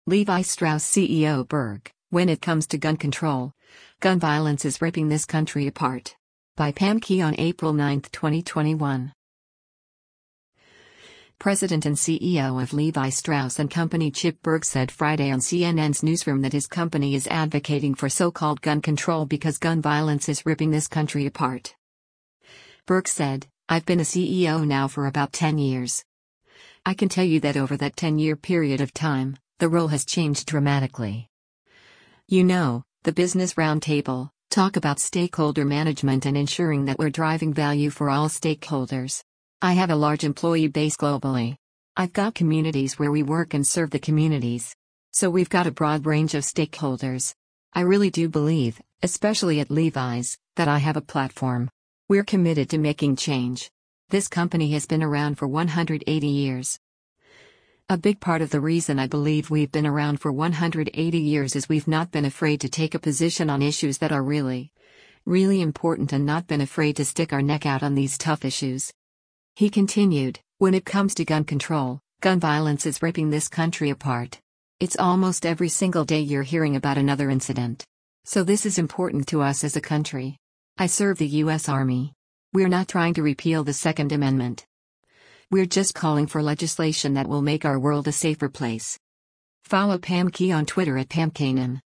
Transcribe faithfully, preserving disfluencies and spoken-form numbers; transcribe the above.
Levi Strauss C E O Berg, when it comes to gun control, gun violence is ripping this country apart. By Pam Key on April ninth, twenty twenty-one. President and C E O of Levi Strauss and Company Chip Berg said Friday on C N N's newsroom that his company is advocating for so-called gun control because gun violence is ripping this country apart. Berg said, "I've been a C E O now for about ten years. I can tell you that over that ten-year period of time, the role has changed dramatically. You know, the business roundtable, talk about stakeholder management and ensuring that we're driving value for all stakeholders. I have a large employee base globally. I've got communities where we work and serve the communities. So we've got a broad range of stakeholders. I really do believe, especially at Levi's, that I have a platform. We're committed to making change. This company has been around for one hundred eighty years. A big part of the reason I believe we've been around for one hundred eighty years is we've not been afraid to take a position on issues that are really, really important and not been afraid to stick our neck out on these tough issues." He continued, "When it comes to gun control, gun violence is ripping this country apart. It's almost every single day you're hearing about another incident. So this is important to us as a country. I serve the U S Army. We're not trying to repeal the Second Amendment. We're just calling for legislation that will make our world a safer place." Follow Pam Key on Twitter at Pam Kanan.